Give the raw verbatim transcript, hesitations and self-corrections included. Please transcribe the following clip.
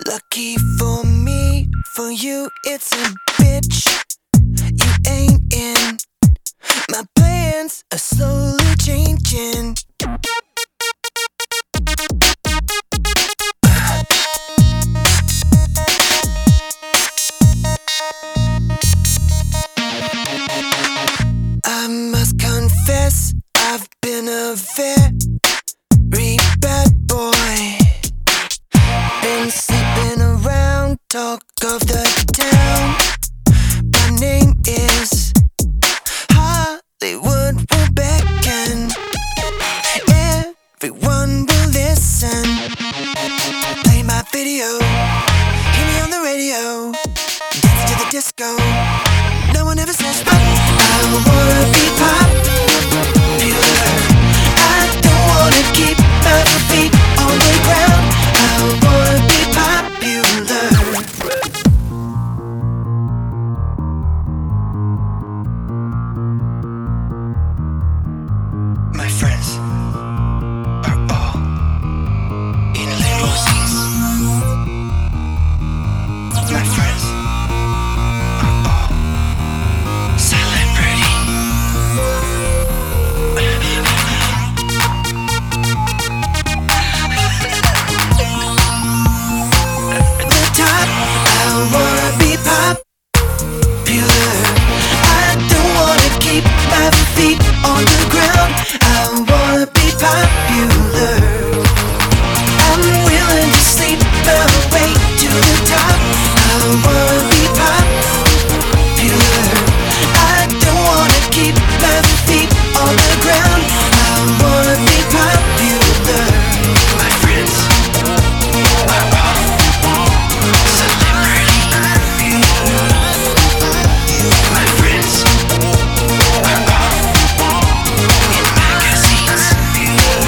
Lucky for me, for you it's a bitch. You ain't in. My plans are slowly changing. I must confess, I've been a very bad boy. Been sleeping around, talk of the town. My name is Hollywood will beckon. Everyone will listen. Play my video, hear me on the radio, dance to the disco. No one ever says stop. I wanna be pop.